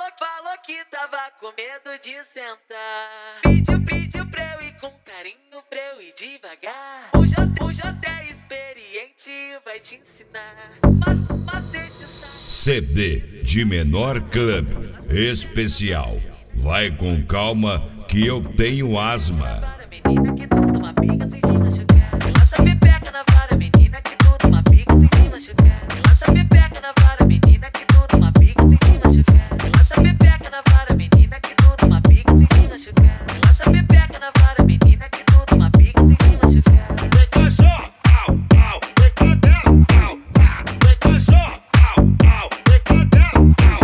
falou que tava com medo de sentar. Pediu pra eu ir com carinho, pra eu ir devagar. O J é experiente, vai te ensinar. Macete CD de Menor Club especial. Vai com calma que eu tenho asma. menina que tudo uma pica sem se machucar. Relaxa pepeca na vara, menina que tudo uma pica sem se machucar. Relaxa pepeca na vara, menina que tudo uma pica sem se machucar. Relaxa pepeca na vara, menina que tudo uma pica sem se machucar. Relaxa pepeca na vara, menina que tudo uma pica sem se machucar. Vem cachorro, au, au, vem cadela, au, au, vem cachorro, au, au, vem cadela, au,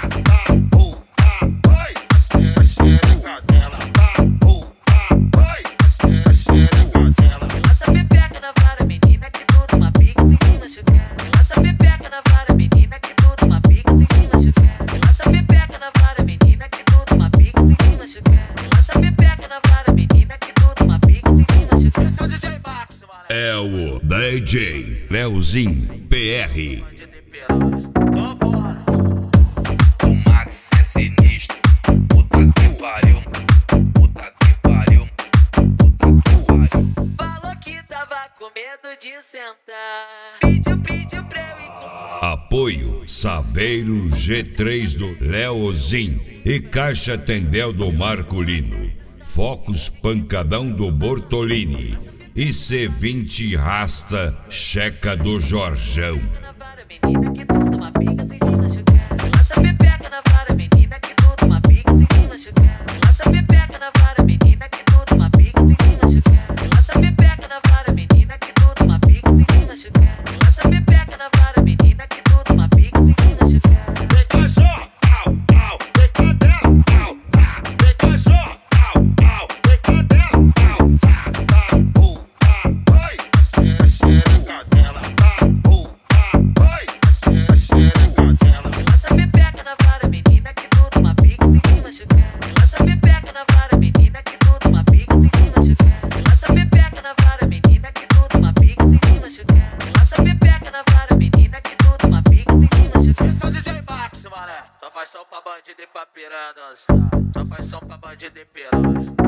au, vai, xereca dela, au, vai, xereca dela. Relaxa pepeca na vara, menina que tudo uma pica sem se machucar. Relaxa pepeca na vara, menina que tudo uma pica sem se machucar. Relaxa pepeca na vara, menina que tudo uma pica sem se machucar. Relaxa pepeca na vara, menina que tudo uma pica sem se machucar. É o DJ Max, mano. É o DJ Leozinho PR. Vambora. O Max é sinistro, puta que pariu, puta que pariu, puta que pariu. Falou que tava com medo de sentar. Pediu pra eu ir com Apoio Saveiro G3 do Leozinho e Caixa Tendel do Marcolino. Focus Pancadão do Bortolini e C20 Rasta Checa do Jorjão. na vara, menina que tudo uma pica sem se machucar. Relaxa pepeca na vara, menina que tudo uma pica sem se machucar. Relaxa pepeca na vara, menina que tudo uma pica sem se machucar. Relaxa pepeca na vara, menina que tudo uma pica sem se machucar. Relaxa pepeca na vara, menina que tudo uma pica sem se machucar. Vem cachorro, au, au, vem cadela, au, au, vem cachorro, au, au, vem cadela, au, au, vai, xereca dela, au, vai, xereca dela. Relaxa pepeca na vara, menina que tudo uma pica sem se machucar. Relaxa pepeca na vara, menina que tudo uma pica sem se machucar. Relaxa pepeca na vara, menina que tudo uma pica sem se machucar. Relaxa pepeca na vara, menina que tudo uma pica sem se machucar. É o DJ Max, mané. Só faz som pra bandido e pra piranha dançar. Só faz som pra bandido e piranha.